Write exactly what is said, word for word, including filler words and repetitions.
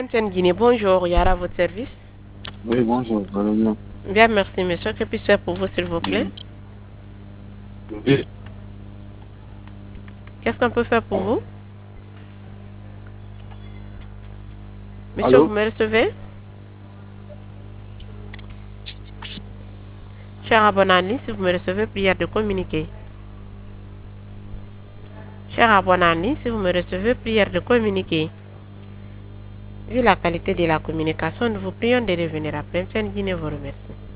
Ancienne Guinée, bonjour, Yara, à votre service. Oui, bonjour, vous allez bien? Bien, merci, monsieur. Que puis-je faire pour vous, s'il vous plaît? Oui. Qu'est-ce qu'on peut faire pour vous? Monsieur, vous Allô? me recevez? Cher abonné, si vous me recevez, prière de communiquer. Cher abonné, si vous me recevez, prière de communiquer. Vu la qualité de la communication, nous vous prions de revenir après. Ancienne Guinée vous remercie.